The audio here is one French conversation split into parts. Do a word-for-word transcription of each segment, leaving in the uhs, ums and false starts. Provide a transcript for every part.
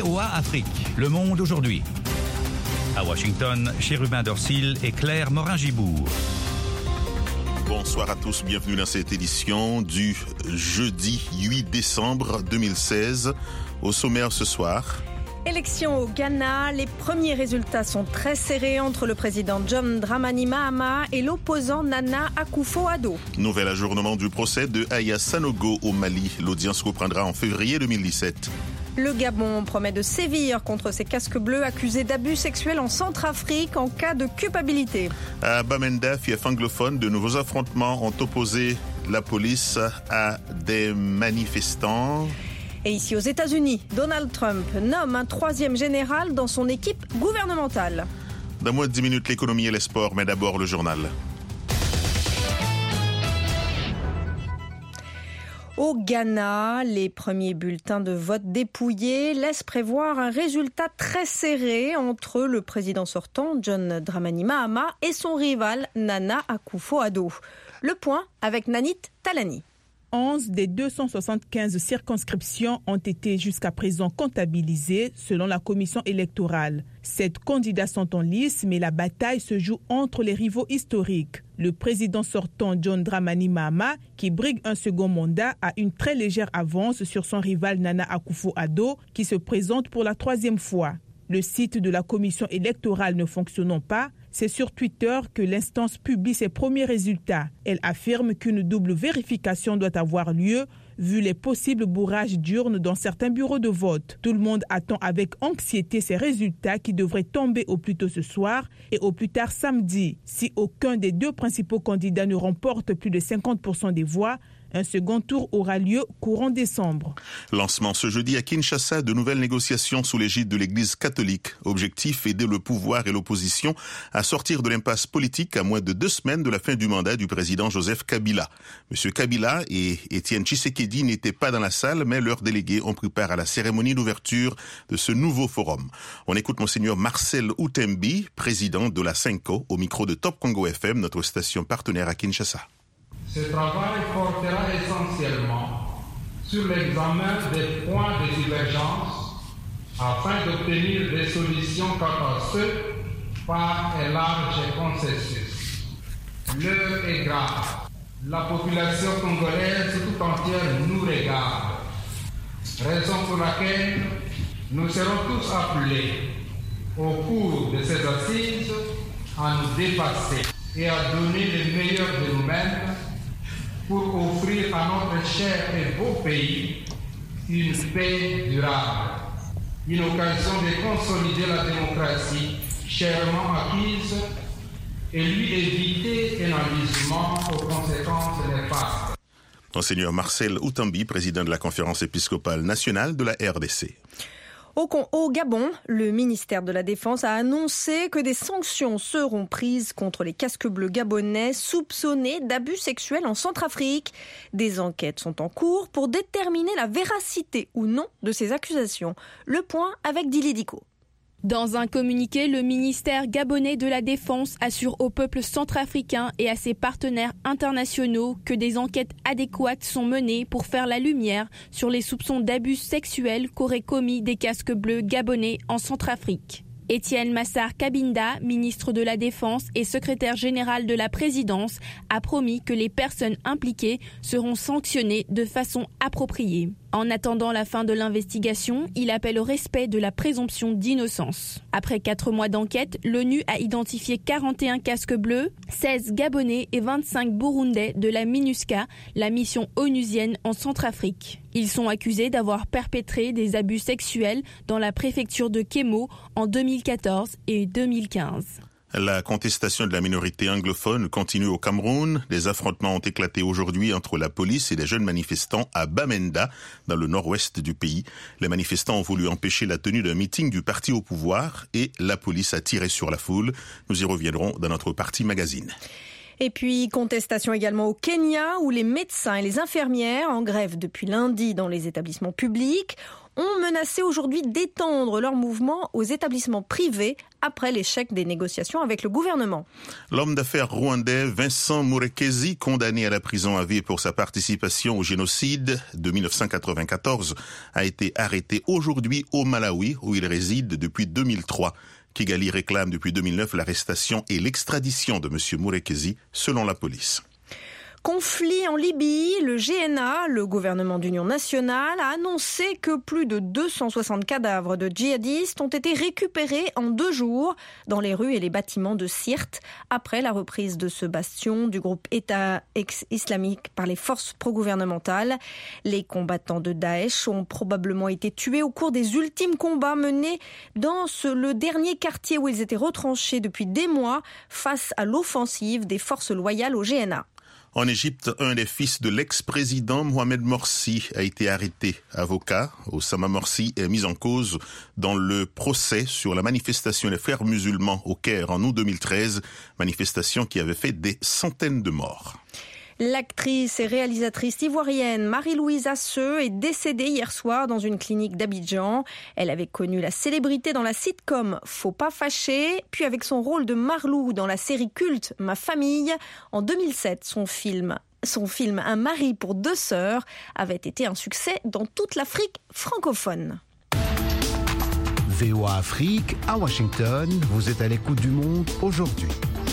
V O A Afrique, Le Monde aujourd'hui. À Washington, Chérubin Dorsil et Claire Morin-Gibourg. Bonsoir à tous, bienvenue dans cette édition du jeudi huit décembre deux mille seize. Au sommaire ce soir... Élection au Ghana, les premiers résultats sont très serrés entre le président John Dramani Mahama et l'opposant Nana Akufo-Addo. Nouvel ajournement du procès de Aya Sanogo au Mali. L'audience reprendra en février deux mille dix-sept. Le Gabon promet de sévir contre ces casques bleus accusés d'abus sexuels en Centrafrique en cas de culpabilité. À Bamenda, fief anglophone, de nouveaux affrontements ont opposé la police à des manifestants. Et ici aux États-Unis, Donald Trump nomme un troisième général dans son équipe gouvernementale. Dans moins de dix minutes, l'économie et les sports, mais d'abord le journal. Au Ghana, les premiers bulletins de vote dépouillés laissent prévoir un résultat très serré entre le président sortant, John Dramani Mahama, et son rival, Nana Akufo-Addo. Le point avec Nanit Talani. onze des deux cent soixante-quinze circonscriptions ont été jusqu'à présent comptabilisées selon la commission électorale. Sept candidats sont en lice, mais la bataille se joue entre les rivaux historiques. Le président sortant John Dramani Mahama, qui brigue un second mandat, a une très légère avance sur son rival Nana Akufo-Addo, qui se présente pour la troisième fois. Le site de la commission électorale ne fonctionnant pas, c'est sur Twitter que l'instance publie ses premiers résultats. Elle affirme qu'une double vérification doit avoir lieu vu les possibles bourrages d'urnes dans certains bureaux de vote. Tout le monde attend avec anxiété ces résultats qui devraient tomber au plus tôt ce soir et au plus tard samedi. Si aucun des deux principaux candidats ne remporte plus de cinquante pour cent des voix, un second tour aura lieu courant décembre. Lancement ce jeudi à Kinshasa de nouvelles négociations sous l'égide de l'Église catholique. Objectif, aider le pouvoir et l'opposition à sortir de l'impasse politique à moins de deux semaines de la fin du mandat du président Joseph Kabila. Monsieur Kabila et Étienne Tshisekedi n'étaient pas dans la salle, mais leurs délégués ont pris part à la cérémonie d'ouverture de ce nouveau forum. On écoute Monseigneur Marcel Outembi, président de la Senko, au micro de Top Congo F M, notre station partenaire à Kinshasa. Ce travail portera essentiellement sur l'examen des points de divergence afin d'obtenir des solutions quant à ceux par un large consensus. L'heure est grave. La population congolaise tout entière nous regarde. Raison pour laquelle nous serons tous appelés au cours de ces assises à nous dépasser et à donner le meilleur de nous-mêmes pour offrir à notre cher et beau pays une paix durable, une occasion de consolider la démocratie chèrement acquise et lui éviter un enlisement aux conséquences néfastes. Monseigneur Marcel Outembi, président de la Conférence épiscopale nationale de la R D C. Au, au Gabon, le ministère de la Défense a annoncé que des sanctions seront prises contre les casques bleus gabonais soupçonnés d'abus sexuels en Centrafrique. Des enquêtes sont en cours pour déterminer la véracité ou non de ces accusations. Le point avec Dili Diko. Dans un communiqué, le ministère gabonais de la Défense assure au peuple centrafricain et à ses partenaires internationaux que des enquêtes adéquates sont menées pour faire la lumière sur les soupçons d'abus sexuels qu'auraient commis des casques bleus gabonais en Centrafrique. Étienne Massar Kabinda, ministre de la Défense et secrétaire général de la présidence, a promis que les personnes impliquées seront sanctionnées de façon appropriée. En attendant la fin de l'investigation, il appelle au respect de la présomption d'innocence. Après quatre mois d'enquête, l'ONU a identifié quarante et un casques bleus, seize Gabonais et vingt-cinq Burundais de la MINUSCA, la mission onusienne en Centrafrique. Ils sont accusés d'avoir perpétré des abus sexuels dans la préfecture de Kémo en deux mille quatorze et deux mille quinze. La contestation de la minorité anglophone continue au Cameroun. Des affrontements ont éclaté aujourd'hui entre la police et des jeunes manifestants à Bamenda, dans le nord-ouest du pays. Les manifestants ont voulu empêcher la tenue d'un meeting du parti au pouvoir et la police a tiré sur la foule. Nous y reviendrons dans notre partie magazine. Et puis, contestation également au Kenya, où les médecins et les infirmières en grève depuis lundi dans les établissements publics. ont menacé aujourd'hui d'étendre leur mouvement aux établissements privés après l'échec des négociations avec le gouvernement. L'homme d'affaires rwandais Vincent Murekezi, condamné à la prison à vie pour sa participation au génocide de dix-neuf cent quatre-vingt-quatorze, a été arrêté aujourd'hui au Malawi, où il réside depuis deux mille trois. Kigali réclame depuis deux mille neuf l'arrestation et l'extradition de M. Murekezi, selon la police. Conflit en Libye, le G N A, le gouvernement d'union nationale, a annoncé que plus de deux cent soixante cadavres de djihadistes ont été récupérés en deux jours dans les rues et les bâtiments de Sirte, après la reprise de ce bastion du groupe État islamique par les forces pro-gouvernementales. Les combattants de Daesh ont probablement été tués au cours des ultimes combats menés dans ce, le dernier quartier où ils étaient retranchés depuis des mois face à l'offensive des forces loyales au G N A. En Égypte, un des fils de l'ex-président Mohamed Morsi a été arrêté. Avocat, Oussama Morsi est mis en cause dans le procès sur la manifestation des frères musulmans au Caire en août deux mille treize, manifestation qui avait fait des centaines de morts. L'actrice et réalisatrice ivoirienne Marie-Louise Asseux est décédée hier soir dans une clinique d'Abidjan. Elle avait connu la célébrité dans la sitcom Faut pas fâcher, puis avec son rôle de Marlou dans la série culte Ma famille. En deux mille sept, son film, son film Un mari pour deux sœurs avait été un succès dans toute l'Afrique francophone. V O A Afrique, à Washington, vous êtes à l'écoute du monde aujourd'hui.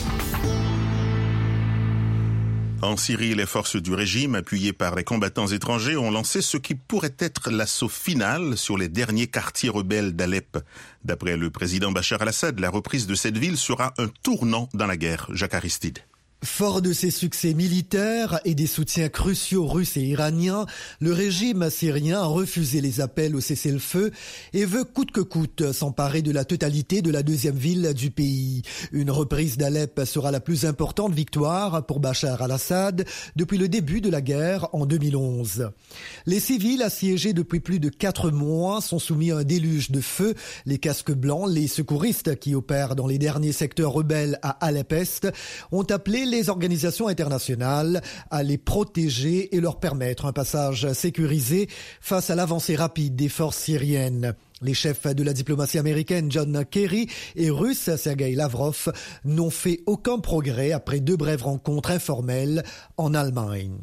En Syrie, les forces du régime, appuyées par les combattants étrangers, ont lancé ce qui pourrait être l'assaut final sur les derniers quartiers rebelles d'Alep. D'après le président Bachar al-Assad, la reprise de cette ville sera un tournant dans la guerre. Jacques Aristide. Fort de ses succès militaires et des soutiens cruciaux russes et iraniens, le régime syrien a refusé les appels au cessez-le-feu et veut coûte que coûte s'emparer de la totalité de la deuxième ville du pays. Une reprise d'Alep sera la plus importante victoire pour Bachar al-Assad depuis le début de la guerre en deux mille onze. Les civils assiégés depuis plus de quatre mois sont soumis à un déluge de feu. Les casques blancs, les secouristes qui opèrent dans les derniers secteurs rebelles à Alep-Est ont appelé les organisations internationales à les protéger et leur permettre un passage sécurisé face à l'avancée rapide des forces syriennes. Les chefs de la diplomatie américaine John Kerry et russe Sergei Lavrov n'ont fait aucun progrès après deux brèves rencontres informelles en Allemagne.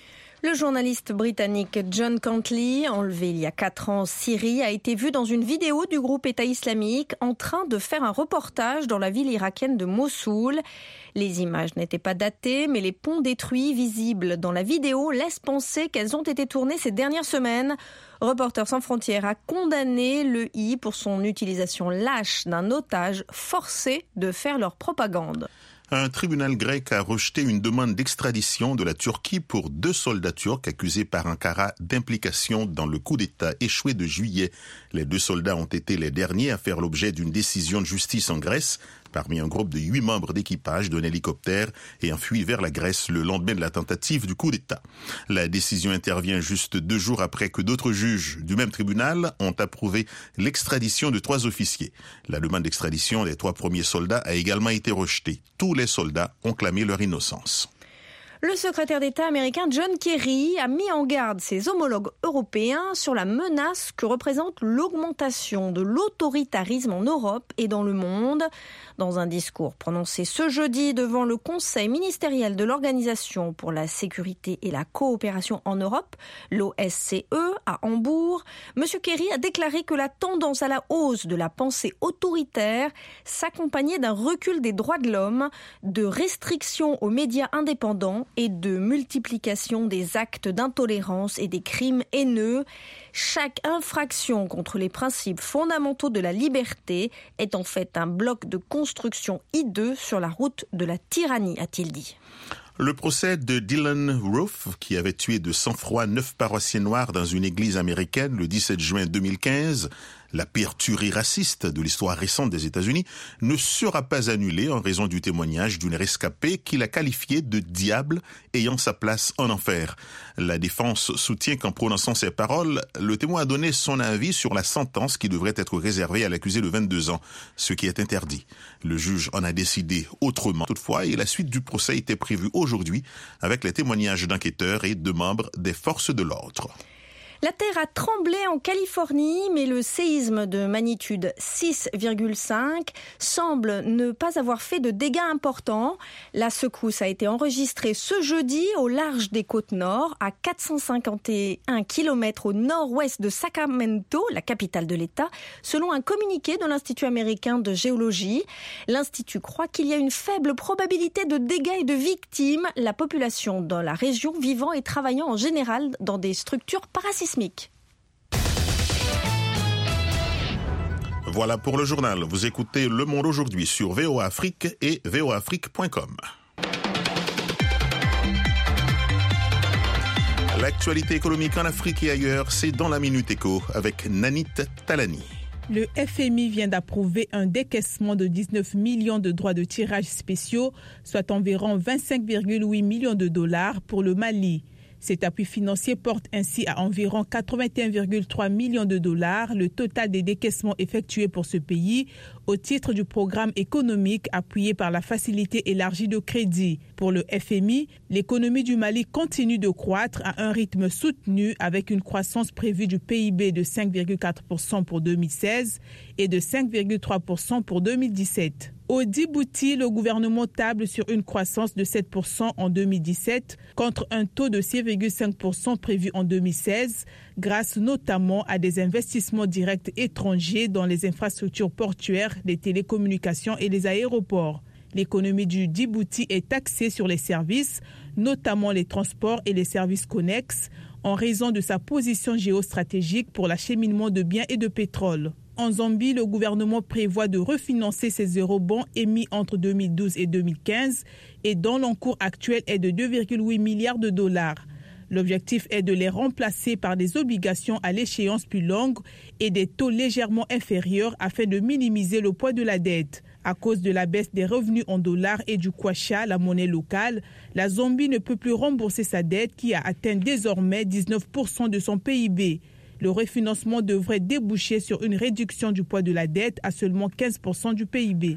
Le journaliste britannique John Cantley, enlevé il y a quatre ans en Syrie, a été vu dans une vidéo du groupe État islamique en train de faire un reportage dans la ville irakienne de Mossoul. Les images n'étaient pas datées, mais les ponts détruits visibles dans la vidéo laissent penser qu'elles ont été tournées ces dernières semaines. Reporters sans frontières a condamné le I pour son utilisation lâche d'un otage forcé de faire leur propagande. Un tribunal grec a rejeté une demande d'extradition de la Turquie pour deux soldats turcs accusés par Ankara d'implication dans le coup d'État échoué de juillet. Les deux soldats ont été les derniers à faire l'objet d'une décision de justice en Grèce, parmi un groupe de huit membres d'équipage d'un hélicoptère ayant fui vers la Grèce le lendemain de la tentative du coup d'État. La décision intervient juste deux jours après que d'autres juges du même tribunal ont approuvé l'extradition de trois officiers. La demande d'extradition des trois premiers soldats a également été rejetée. Tous les soldats ont clamé leur innocence. Le secrétaire d'État américain John Kerry a mis en garde ses homologues européens sur la menace que représente l'augmentation de l'autoritarisme en Europe et dans le monde. Dans un discours prononcé ce jeudi devant le Conseil ministériel de l'Organisation pour la sécurité et la coopération en Europe, l'O S C E, à Hambourg, M. Kerry a déclaré que la tendance à la hausse de la pensée autoritaire s'accompagnait d'un recul des droits de l'homme, de restrictions aux médias indépendants et de multiplication des actes d'intolérance et des crimes haineux. Chaque infraction contre les principes fondamentaux de la liberté est en fait un bloc de construction hideux sur la route de la tyrannie, a-t-il dit. Le procès de Dylan Roof, qui avait tué de sang-froid neuf paroissiens noirs dans une église américaine le dix-sept juin deux mille quinze, la pire tuerie raciste de l'histoire récente des États-Unis, ne sera pas annulée en raison du témoignage d'une rescapée qu'il a qualifiée de diable ayant sa place en enfer. La défense soutient qu'en prononçant ces paroles, le témoin a donné son avis sur la sentence qui devrait être réservée à l'accusé de vingt-deux ans, ce qui est interdit. Le juge en a décidé autrement toutefois et la suite du procès était prévue aujourd'hui avec les témoignages d'enquêteurs et de membres des forces de l'ordre. La terre a tremblé en Californie, mais le séisme de magnitude six virgule cinq semble ne pas avoir fait de dégâts importants. La secousse a été enregistrée ce jeudi au large des côtes nord, à quatre cent cinquante et un kilomètres au nord-ouest de Sacramento, la capitale de l'État, selon un communiqué de l'Institut américain de géologie. L'Institut croit qu'il y a une faible probabilité de dégâts et de victimes. La population dans la région vivant et travaillant en général dans des structures parasismiques. Voilà pour le journal. Vous écoutez Le Monde aujourd'hui sur V O A Afrique et v o a afrique point com. L'actualité économique en Afrique et ailleurs, c'est dans la Minute Éco avec Nanit Talani. Le F M I vient d'approuver un décaissement de dix-neuf millions de droits de tirage spéciaux, soit environ vingt-cinq virgule huit millions de dollars pour le Mali. Cet appui financier porte ainsi à environ quatre-vingt-un virgule trois millions de dollars le total des décaissements effectués pour ce pays au titre du programme économique appuyé par la facilité élargie de crédit. Pour le F M I, l'économie du Mali continue de croître à un rythme soutenu avec une croissance prévue du P I B de cinq virgule quatre pour cent pour deux mille seize et de cinq virgule trois pour cent pour deux mille dix-sept. Au Djibouti, le gouvernement table sur une croissance de sept pour cent en deux mille dix-sept contre un taux de six virgule cinq pour cent prévu en deux mille seize, grâce notamment à des investissements directs étrangers dans les infrastructures portuaires, les télécommunications et les aéroports. L'économie du Djibouti est axée sur les services, notamment les transports et les services connexes, en raison de sa position géostratégique pour l'acheminement de biens et de pétrole. En Zambie, le gouvernement prévoit de refinancer ses eurobonds émis entre deux mille douze et deux mille quinze et dont l'encours actuel est de deux virgule huit milliards de dollars. L'objectif est de les remplacer par des obligations à l'échéance plus longue et des taux légèrement inférieurs afin de minimiser le poids de la dette. À cause de la baisse des revenus en dollars et du kwacha, la monnaie locale, la Zambie ne peut plus rembourser sa dette qui a atteint désormais dix-neuf pour cent de son P I B. Le refinancement devrait déboucher sur une réduction du poids de la dette à seulement quinze pour cent du P I B.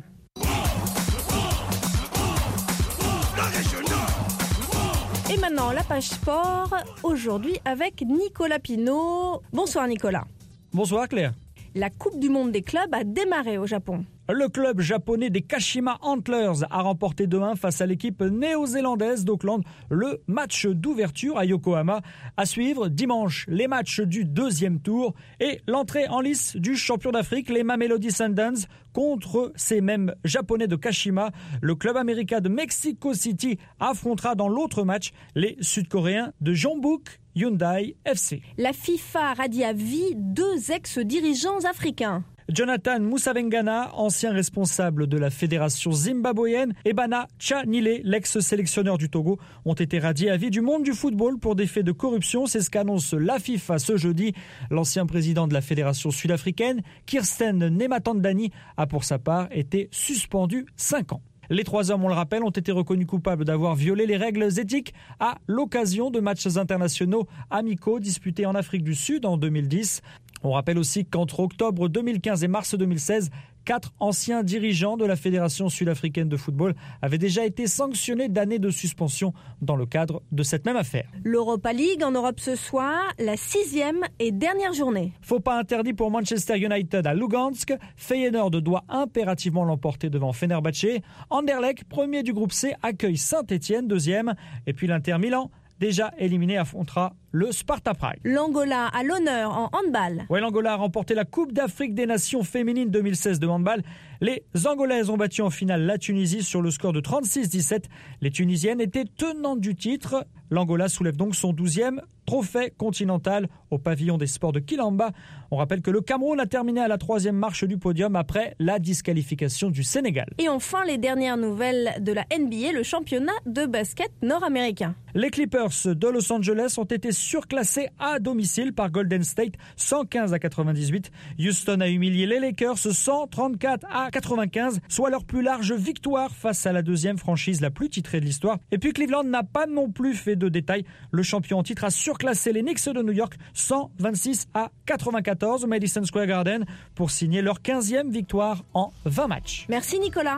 Et maintenant, la page sport, aujourd'hui avec Nicolas Pinault. Bonsoir Nicolas. Bonsoir Claire. La Coupe du Monde des clubs a démarré au Japon. Le club japonais des Kashima Antlers a remporté deux un face à l'équipe néo-zélandaise d'Auckland le match d'ouverture à Yokohama. À suivre dimanche les matchs du deuxième tour et l'entrée en lice du champion d'Afrique, les Mamelodi Sundowns, contre ces mêmes japonais de Kashima. Le club américain de Mexico City affrontera dans l'autre match les Sud-Coréens de Jeonbuk Hyundai F C. La FIFA radie à vie deux ex-dirigeants africains. Jonathan Moussavengana, ancien responsable de la fédération zimbabwéenne, et Bana Tchanile, l'ex-sélectionneur du Togo, ont été radiés à vie du monde du football pour des faits de corruption. C'est ce qu'annonce la FIFA ce jeudi. L'ancien président de la fédération sud-africaine, Kirsten Nematandani, a pour sa part été suspendu cinq ans. Les trois hommes, on le rappelle, ont été reconnus coupables d'avoir violé les règles éthiques à l'occasion de matchs internationaux amicaux disputés en Afrique du Sud en deux mille dix. On rappelle aussi qu'entre octobre deux mille quinze et mars deux mille seize, quatre anciens dirigeants de la Fédération sud-africaine de football avaient déjà été sanctionnés d'années de suspension dans le cadre de cette même affaire. L'Europa League en Europe ce soir, la sixième et dernière journée. Faux pas interdit pour Manchester United à Lugansk. Feyenoord doit impérativement l'emporter devant Fenerbahçe. Anderlecht, premier du groupe C, accueille Saint-Etienne, deuxième. Et puis l'Inter Milan, déjà éliminé, affrontera le Sparta Prague. L'Angola à l'honneur en handball. Ouais, l'Angola a remporté la Coupe d'Afrique des Nations féminines deux mille seize de handball. Les Angolaises ont battu en finale la Tunisie sur le score de trente-six dix-sept. Les Tunisiennes étaient tenantes du titre. L'Angola soulève donc son douzième trophée continental au pavillon des sports de Kilamba. On rappelle que le Cameroun a terminé à la troisième marche du podium après la disqualification du Sénégal. Et enfin, les dernières nouvelles de la N B A, le championnat de basket nord-américain. Les Clippers de Los Angeles ont été surclassés à domicile par Golden State, cent quinze à quatre-vingt-dix-huit. Houston a humilié les Lakers, cent trente-quatre à quatre-vingt-quinze, soit leur plus large victoire face à la deuxième franchise la plus titrée de l'histoire. Et puis Cleveland n'a pas non plus fait de détails. Le champion en titre a surclassé les Knicks de New York, cent vingt-six à quatre-vingt-quatorze au Madison Square Garden, pour signer leur quinzième victoire en vingt matchs. Merci Nicolas.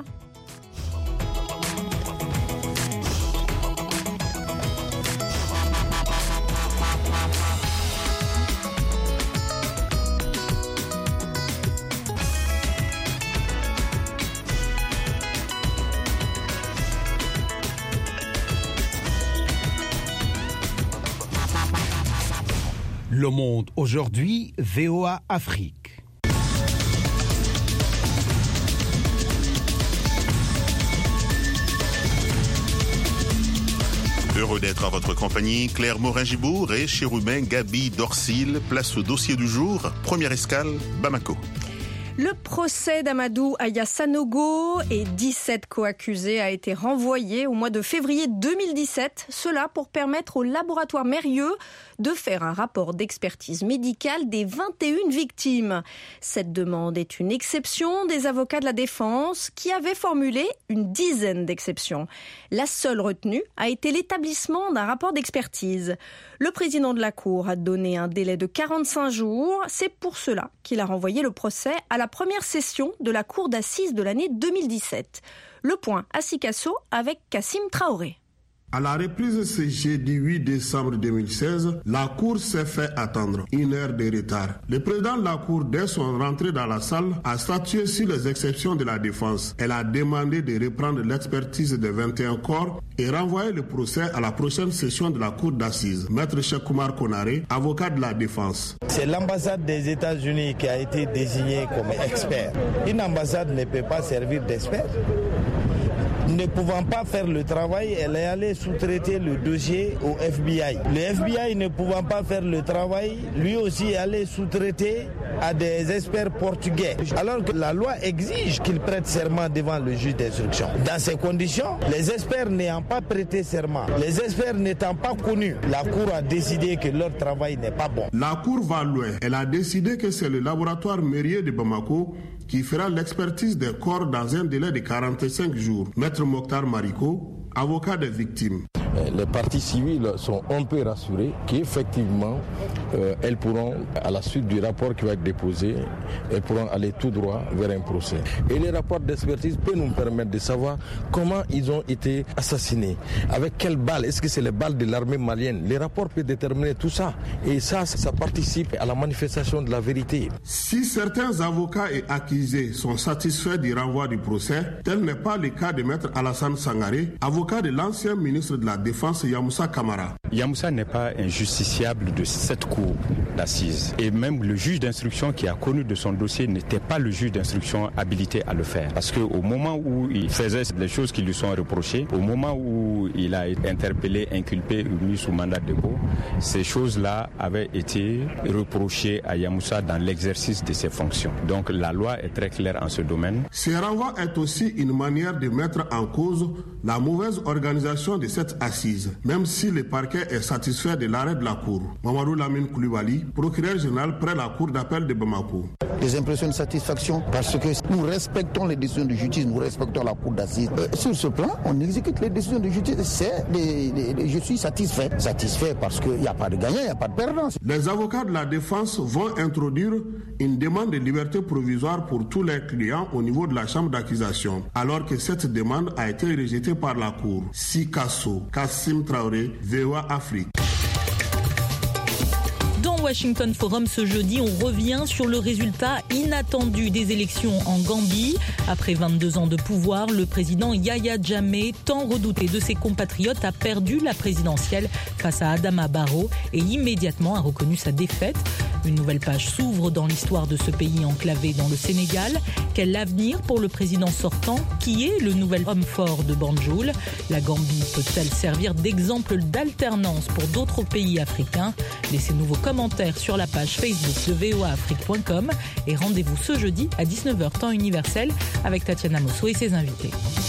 Le Monde aujourd'hui, V O A Afrique. Heureux d'être à votre compagnie. Claire Morin-Gibour et Chérubin Gabi Dorsil. Place au dossier du jour. Première escale, Bamako. Le procès d'Amadou Aya Sanogo et dix-sept co-accusés a été renvoyé au mois de février deux mille dix-sept. Cela pour permettre au laboratoire Mérieux de faire un rapport d'expertise médicale des vingt et une victimes. Cette demande est une exception des avocats de la défense qui avaient formulé une dizaine d'exceptions. La seule retenue a été l'établissement d'un rapport d'expertise. Le président de la Cour a donné un délai de quarante-cinq jours. C'est pour cela qu'il a renvoyé le procès à la première session de la Cour d'assises de l'année deux mille dix-sept. Le point à Sikasso avec Kassim Traoré. À la reprise ce jeudi huit décembre deux mille seize, la Cour s'est fait attendre, une heure de retard. Le président de la Cour, dès son rentrée dans la salle, a statué sur les exceptions de la défense. Elle a demandé de reprendre l'expertise des vingt et un corps et renvoyer le procès à la prochaine session de la Cour d'assises. Maître Cheikh Oumar Konaré, avocat de la défense. C'est l'ambassade des États-Unis qui a été désignée comme expert. Une ambassade ne peut pas servir d'expert. Ne pouvant pas faire le travail, elle est allée sous-traiter le dossier au F B I. Le F B I ne pouvant pas faire le travail, lui aussi est allé sous-traiter à des experts portugais. Alors que la loi exige qu'ils prêtent serment devant le juge d'instruction. Dans ces conditions, les experts n'ayant pas prêté serment, les experts n'étant pas connus, la Cour a décidé que leur travail n'est pas bon. La Cour va loin. Elle a décidé que c'est le laboratoire Mérieux de Bamako qui fera l'expertise des corps dans un délai de quarante-cinq jours. Maître Mokhtar Mariko, avocat des victimes. Les parties civiles sont un peu rassurées qu'effectivement, euh, elles pourront, à la suite du rapport qui va être déposé, elles pourront aller tout droit vers un procès. Et les rapports d'expertise peuvent nous permettre de savoir comment ils ont été assassinés, avec quelles balles, est-ce que c'est les balles de l'armée malienne. Les rapports peuvent déterminer tout ça. Et ça, ça participe à la manifestation de la vérité. Si certains avocats et accusés sont satisfaits du renvoi du procès, tel n'est pas le cas de Maître Alassane Sangaré, avocat de l'ancien ministre de la Défense Yamoussa Kamara. Yamoussa n'est pas un justiciable de cette cour d'assises. Et même le juge d'instruction qui a connu de son dossier n'était pas le juge d'instruction habilité à le faire. Parce qu'au moment où il faisait les choses qui lui sont reprochées, au moment où il a été interpellé, inculpé ou mis sous mandat de dépôt, ces choses-là avaient été reprochées à Yamoussa dans l'exercice de ses fonctions. Donc la loi est très claire en ce domaine. Ce renvoi est aussi une manière de mettre en cause la mauvaise organisation de cette assise, même si le parquet est satisfait de l'arrêt de la Cour. Mamadou Lamine Koulibaly, procureur général près la Cour d'appel de Bamako. Des impressions de satisfaction parce que nous respectons les décisions de justice, nous respectons la Cour d'assises. Euh, sur ce plan, on exécute les décisions de justice. C'est les, les, les, je suis satisfait. Satisfait parce qu'il n'y a pas de gagnant, il n'y a pas de perdant. Les avocats de la défense vont introduire une demande de liberté provisoire pour tous les clients au niveau de la chambre d'accusation, alors que cette demande a été rejetée par la Cour. Sikasso, Kassim Traoré, V O A Afrique. Dans Washington Forum ce jeudi, on revient sur le résultat inattendu des élections en Gambie. Après vingt-deux ans de pouvoir, le président Yahya Jammeh, tant redouté de ses compatriotes, a perdu la présidentielle face à Adama Barrow et immédiatement a reconnu sa défaite. Une nouvelle page s'ouvre dans l'histoire de ce pays enclavé dans le Sénégal. Quel avenir pour le président sortant, qui est le nouvel homme fort de Banjul? La Gambie peut-elle servir d'exemple d'alternance pour d'autres pays africains? Laissez-nous vos commentaires sur la page Facebook de V O A Afrique point com et rendez-vous ce jeudi à dix-neuf heures temps universel avec Tatiana Mosso et ses invités.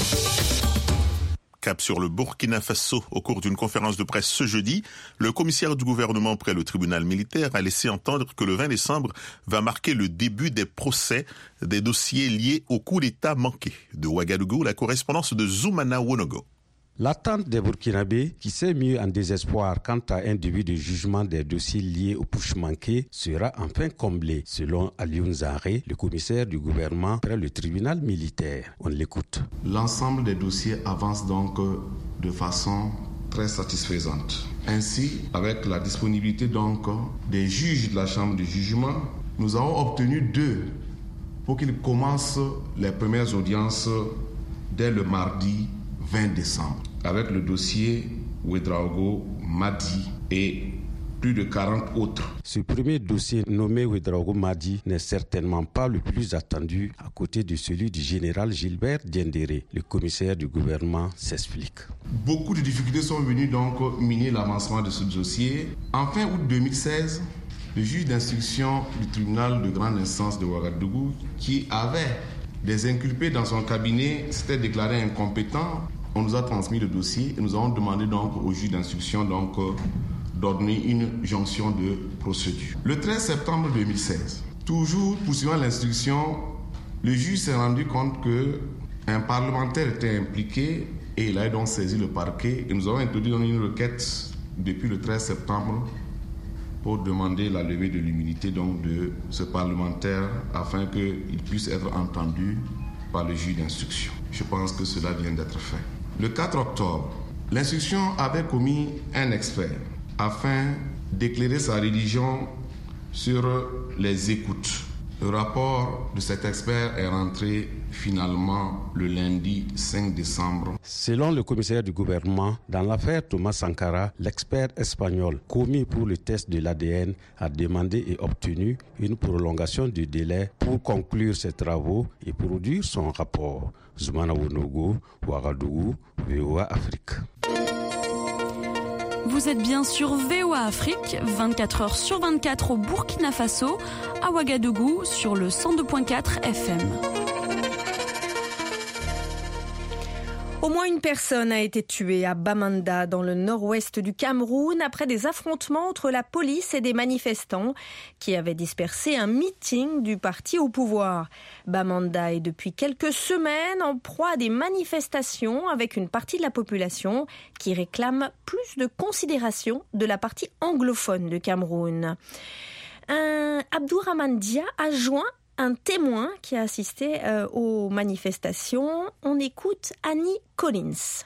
Cap sur le Burkina Faso. Au cours d'une conférence de presse ce jeudi, le commissaire du gouvernement près le tribunal militaire a laissé entendre que le vingt décembre va marquer le début des procès des dossiers liés au coup d'État manqué. De Ouagadougou, la correspondance de Zoumana Wonogo. L'attente des Burkinabés, qui s'est mis en désespoir quant à un début de jugement des dossiers liés au putsch manqué, sera enfin comblée, selon Alioune Zaré, le commissaire du gouvernement près le tribunal militaire. On l'écoute. L'ensemble des dossiers avance donc de façon très satisfaisante. Ainsi, avec la disponibilité donc des juges de la chambre de jugement, nous avons obtenu d'eux pour qu'ils commencent les premières audiences dès le mardi vingt décembre, avec le dossier Ouedraogo, Madi et plus de quarante autres. Ce premier dossier nommé Ouédraogo Madi n'est certainement pas le plus attendu à côté de celui du général Gilbert Diendéré. Le commissaire du gouvernement s'explique. Beaucoup de difficultés sont venues donc miner l'avancement de ce dossier. En fin août deux mille seize, le juge d'instruction du tribunal de grande instance de Ouagadougou, qui avait des inculpés dans son cabinet, s'était déclaré incompétent. On nous a transmis le dossier et nous avons demandé donc au juge d'instruction donc, d'ordonner une jonction de procédure. Le treize septembre deux mille seize, toujours poursuivant l'instruction, le juge s'est rendu compte qu'un parlementaire était impliqué et il a donc saisi le parquet et nous avons introduit une requête depuis le treize septembre pour demander la levée de l'immunité donc de ce parlementaire afin qu'il puisse être entendu par le juge d'instruction. Je pense que cela vient d'être fait. Le quatre octobre, l'instruction avait commis un expert afin d'éclairer sa religion sur les écoutes. Le rapport de cet expert est rentré finalement le lundi cinq décembre. Selon le commissaire du gouvernement, dans l'affaire Thomas Sankara, l'expert espagnol commis pour le test de l'A D N a demandé et obtenu une prolongation du délai pour conclure ses travaux et produire son rapport. Zoumana Wonogo, Ouagadougou, V O A Afrique. Vous êtes bien sur V O A Afrique, vingt-quatre heures sur vingt-quatre au Burkina Faso, à Ouagadougou sur le cent deux virgule quatre F M. Au moins une personne a été tuée à Bamenda, dans le nord-ouest du Cameroun, après des affrontements entre la police et des manifestants qui avaient dispersé un meeting du parti au pouvoir. Bamenda est depuis quelques semaines en proie à des manifestations avec une partie de la population qui réclame plus de considération de la partie anglophone du Cameroun. Un Abdourahmane Dia a joint un témoin qui a assisté euh, aux manifestations. On écoute Annie Collins.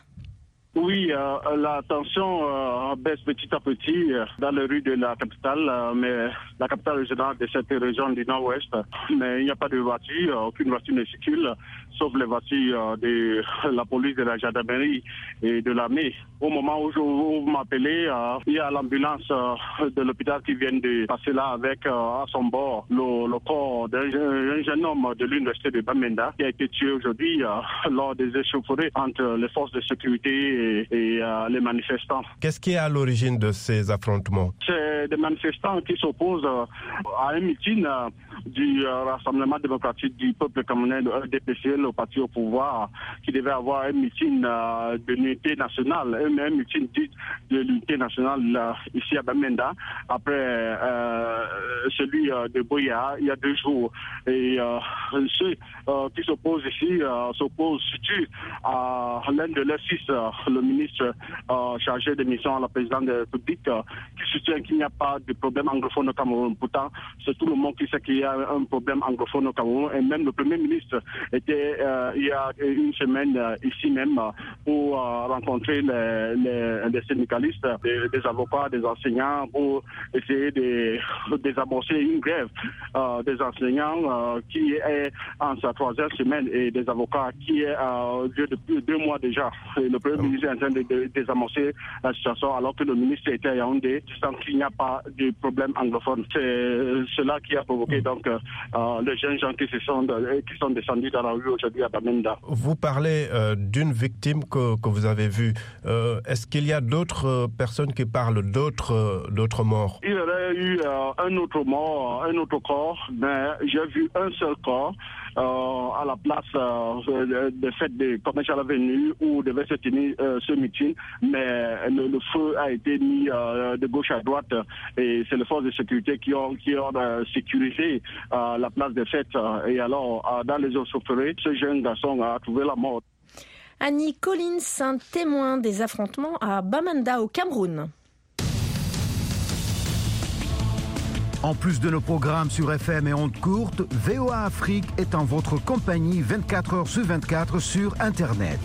Oui, euh, la tension euh, baisse petit à petit euh, dans les rues de la capitale, euh, mais la capitale régionale de cette région du nord-ouest. Mais il n'y a pas de voiture, aucune voiture ne circule, sauf les voitures euh, de la police, de la gendarmerie et de l'armée. Au moment où, je, où vous m'appelez, euh, il y a l'ambulance euh, de l'hôpital qui vient de passer là avec euh, à son bord le, le corps d'un jeune homme de l'université de Bamenda qui a été tué aujourd'hui euh, lors des échauffourées entre les forces de sécurité et, et euh, les manifestants. Qu'est-ce qui est à l'origine de ces affrontements? C'est des manifestants qui s'opposent euh, à un meeting euh, du euh, Rassemblement démocratique du peuple camerounais, le R D P C, le parti au pouvoir, qui devait avoir un meeting euh, de l'unité nationale, un, un meeting dit de l'unité nationale euh, ici à Bamenda, après euh, celui euh, de Boya, il y a deux jours. Et euh, ceux euh, qui s'opposent ici euh, s'opposent surtout à l'un de leurs fils, euh, le ministre euh, chargé des missions à la présidente de la République, euh, qui soutient qu'il n'y a pas de problème anglophone au Cameroun. Pourtant, c'est tout le monde qui sait qu'il y a un problème anglophone au Cameroun. Et même le Premier ministre était euh, il y a une semaine euh, ici même euh, pour euh, rencontrer les, les, les syndicalistes, des, des avocats, des enseignants, pour essayer de désamorcer une grève euh, des enseignants euh, qui est en sa troisième semaine et des avocats qui est euh, depuis deux mois déjà. Et le Premier ministre est en train de, de, de désamorcer la situation alors que le ministre était à Yaoundé, disant qu'il n'y a pas de problème anglophone. C'est cela qui a provoqué donc euh, les jeunes gens qui, se sont, qui sont descendus dans la rue aujourd'hui à Bamenda. Vous parlez euh, d'une victime que, que vous avez vue. Euh, est-ce qu'il y a d'autres euh, personnes qui parlent d'autres, euh, d'autres morts? Il y aurait eu euh, un autre mort, un autre corps, mais j'ai vu un seul corps euh, à la place euh, de fête de Commercial Avenue où devait se tenir euh, ce meeting, mais le, le feu a été mis euh, de gauche à droite et c'est les forces de sécurité qui ont, qui ont euh, sécurisé euh, la place des fêtes. Et alors, euh, dans les chaufferettes, ce jeune garçon a trouvé la mort. Annie Collins, un témoin des affrontements à Bamenda au Cameroun. En plus de nos programmes sur F M et ondes courtes, V O A Afrique est en votre compagnie vingt-quatre heures sur vingt-quatre sur Internet.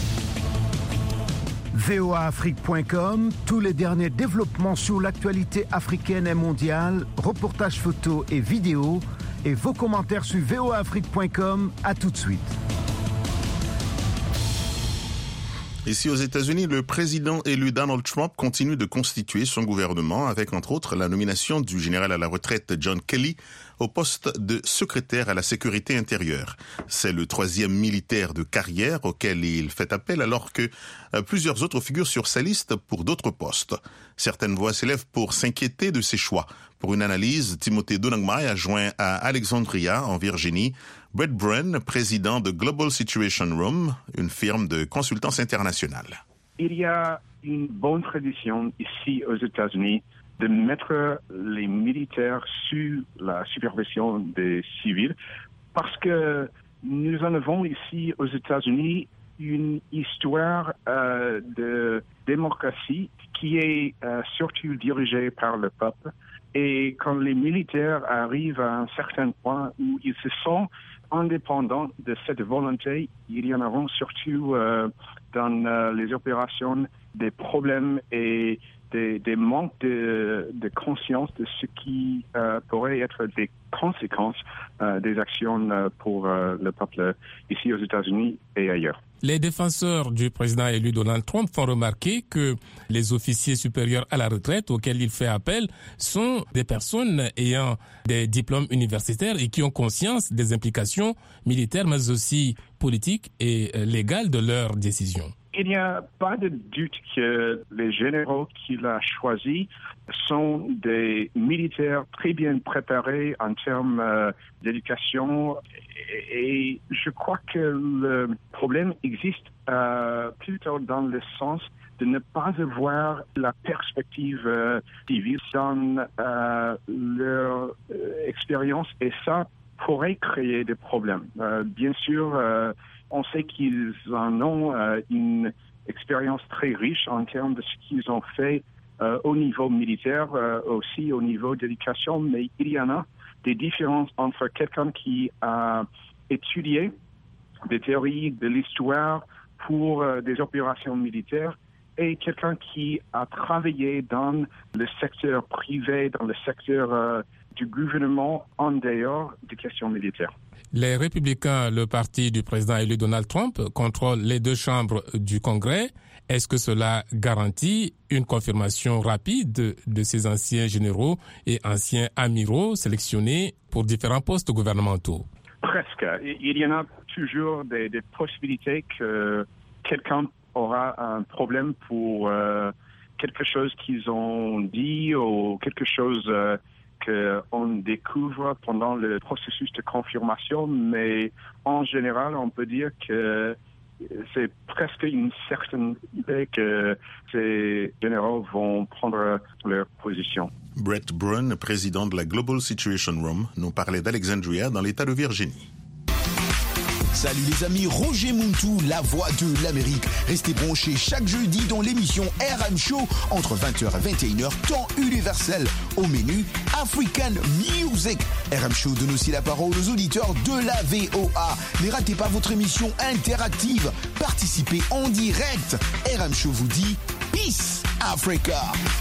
V O A Afrique point com, tous les derniers développements sur l'actualité africaine et mondiale, reportages photos et vidéos, et vos commentaires sur V O A Afrique point com. À tout de suite. Ici aux États-Unis, le président élu Donald Trump continue de constituer son gouvernement avec entre autres la nomination du général à la retraite John Kelly au poste de secrétaire à la sécurité intérieure. C'est le troisième militaire de carrière auquel il fait appel alors que plusieurs autres figurent sur sa liste pour d'autres postes. Certaines voix s'élèvent pour s'inquiéter de ses choix. Pour une analyse, Timothée Donangmai a joint à Alexandria, en Virginie, Brett Brun, président de Global Situation Room, une firme de consultance internationale. Il y a une bonne tradition ici aux États-Unis de mettre les militaires sous la supervision des civils parce que nous en avons ici aux États-Unis une histoire euh, de démocratie qui est euh, surtout dirigée par le peuple. Et quand les militaires arrivent à un certain point où ils se sentent indépendants de cette volonté, il y en aura surtout euh, dans euh, les opérations des problèmes et des, des manques de, de conscience de ce qui euh, pourrait être des conséquences euh, des actions euh, pour euh, le peuple ici aux États-Unis et ailleurs. Les défenseurs du président élu Donald Trump font remarquer que les officiers supérieurs à la retraite auxquels il fait appel sont des personnes ayant des diplômes universitaires et qui ont conscience des implications militaires mais aussi politiques et légales de leurs décisions. Il n'y a pas de doute que les généraux qu'il a choisis sont des militaires très bien préparés en termes euh, d'éducation et je crois que le problème existe euh, plutôt dans le sens de ne pas avoir la perspective euh, civile dans euh, leur euh, expérience et ça pourrait créer des problèmes. Euh, bien sûr, euh, on sait qu'ils en ont euh, une expérience très riche en termes de ce qu'ils ont fait euh, au niveau militaire, euh, aussi au niveau d'éducation, mais il y en a des différences entre quelqu'un qui a étudié des théories de l'histoire pour euh, des opérations militaires et quelqu'un qui a travaillé dans le secteur privé, dans le secteur euh, du gouvernement en dehors des questions militaires. Les Républicains, le parti du président élu Donald Trump, contrôlent les deux chambres du Congrès. Est-ce que cela garantit une confirmation rapide de ces anciens généraux et anciens amiraux sélectionnés pour différents postes gouvernementaux? Presque. Il y en a toujours des, des possibilités que quelqu'un aura un problème pour euh, quelque chose qu'ils ont dit ou quelque chose euh, qu'on découvre pendant le processus de confirmation, mais en général, on peut dire que c'est presque une certainté que ces généraux vont prendre leur position. Brett Brun, président de la Global Situation Room, nous parlait d'Alexandria dans l'État de Virginie. Salut les amis, Roger Muntu, la voix de l'Amérique. Restez branchés chaque jeudi dans l'émission R M Show entre vingt heures et vingt et une heures, temps universel. Au menu, African Music. R M Show donne aussi la parole aux auditeurs de la V O A. Ne ratez pas votre émission interactive. Participez en direct. R M Show vous dit Peace Africa.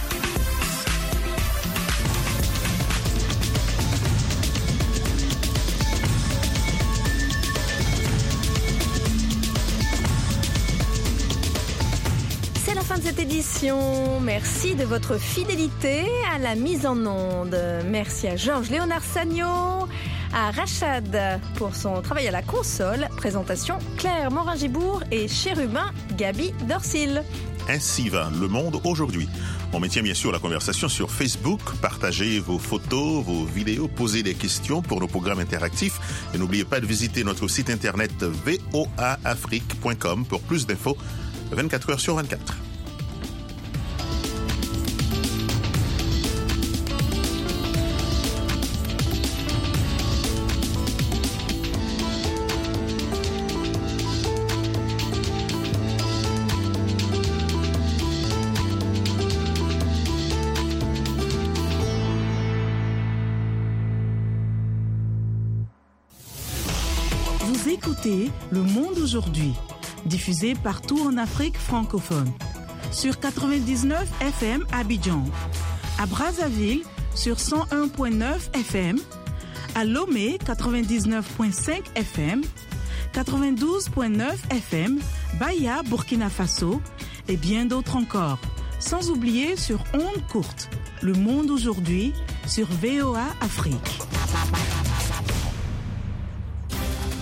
Fin de cette édition. Merci de votre fidélité à la mise en onde. Merci à Georges Léonard Sagno, à Rachad pour son travail à la console. Présentation Claire Morin-Gibourg et Chérubin Gabi Dorsil. Ainsi va le monde aujourd'hui. On maintient bien sûr la conversation sur Facebook. Partagez vos photos, vos vidéos, posez des questions pour nos programmes interactifs. Et n'oubliez pas de visiter notre site internet v o a afrique point com pour plus d'infos vingt-quatre heures sur vingt-quatre. Écoutez Le Monde aujourd'hui, diffusé partout en Afrique francophone. Sur quatre-vingt-dix-neuf F M à Abidjan, à Brazzaville sur cent un virgule neuf F M, à Lomé quatre-vingt-dix-neuf virgule cinq F M, quatre-vingt-douze virgule neuf F M, Bahia, Burkina Faso et bien d'autres encore. Sans oublier sur ondes courtes, Le Monde aujourd'hui sur V O A Afrique.